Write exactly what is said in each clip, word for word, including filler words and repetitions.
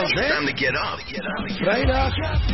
It's time to get up. Vrijdag.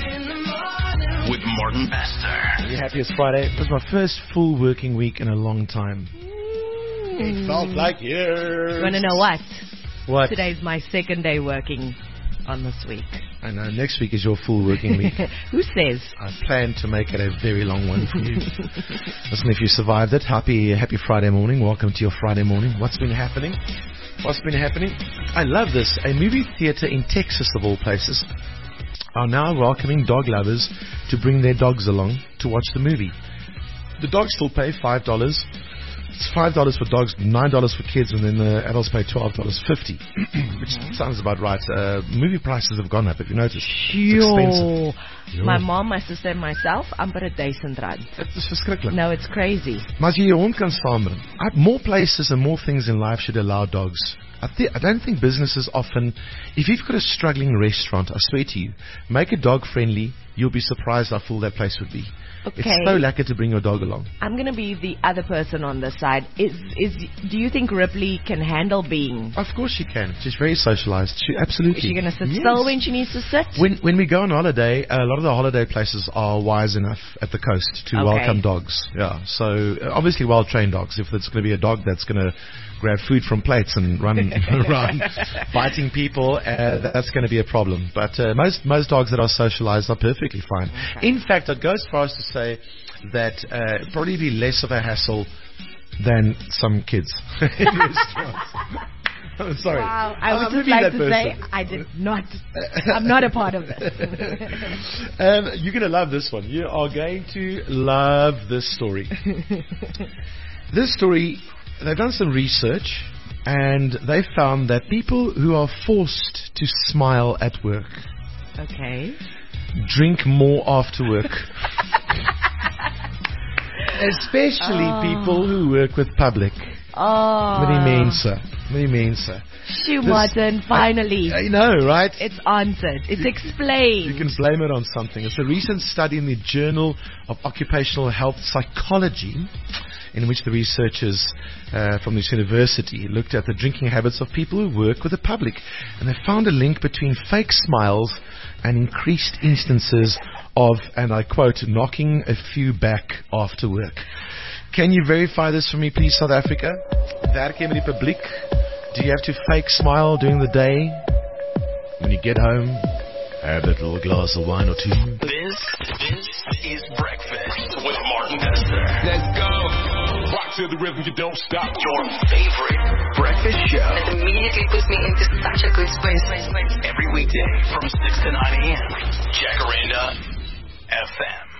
With Martin Bester. You happy it's Friday? It was my first full working week in a long time. It felt like years. You want to know what? What? Today's my second day working on this week. I know. Next week is your full working week. Who says? I plan to make it a very long one for you. Listen, if you survived it, happy happy Friday morning. Welcome to your Friday morning. What's been happening? What's been happening? I love this. A movie theater in Texas, of all places, are now welcoming dog lovers to bring their dogs along to watch the movie. The dogs still pay five dollars. It's five dollars for dogs, nine dollars for kids, and then the adults pay twelve dollars fifty, which sounds about right. Uh, movie prices have gone up, if you notice. Yo. My mom, my sister, and myself, amper a duisend rand. It's verschrikkelijk. No, it's crazy. Maar as jy jou hond kan saambring, more places and more things in life should allow dogs. I, th- I don't think businesses often, if you've got a struggling restaurant, I swear to you, make it dog friendly, you'll be surprised how full that place would be. Okay. It's so lekker to bring your dog along. I'm going to be the other person on this side. Is is do you think Ripley can handle being? Of course she can. She's very socialized. She absolutely. Is she going to sit yes. still when she needs to sit? When when we go on holiday, a lot of the holiday places are wise enough at the coast to okay. welcome dogs. Yeah. So uh, obviously well-trained dogs. If it's going to be a dog that's going to grab food from plates and run around biting people, uh, that's going to be a problem. But uh, most most dogs that are socialized are perfectly fine. Okay. In fact, I'd go as far as to say that uh, it'd probably be less of a hassle than some kids in restaurants. I'm sorry. Wow, I would I'm just like to person. say I did not. I'm not a part of this. um, you're going to love this one. You are going to love this story. This story, they've done some research, and they found that people who are forced to smile at work, Okay. drink more after work. Especially oh. people who work with public. Oh. Many mense. Many mense. Shoo, Martin, finally. I know, right? It's answered. It's explained. You can blame it on something. It's a recent study in the Journal of Occupational Health Psychology, in which the researchers uh, from this university looked at the drinking habits of people who work with the public. And they found a link between fake smiles and increased instances of, and I quote, knocking a few back after work. Can you verify this for me, please, South Africa? Werk jy met die publiek? Do you have to fake smile during the day? When you get home, have that little glass of wine or two. This, this is Breakfast with Martin Bester. Let's go. Rock to the rhythm, you don't stop. Your favorite breakfast show. It immediately puts me into such a good space. Every weekday from six to nine a.m. Jacaranda F M.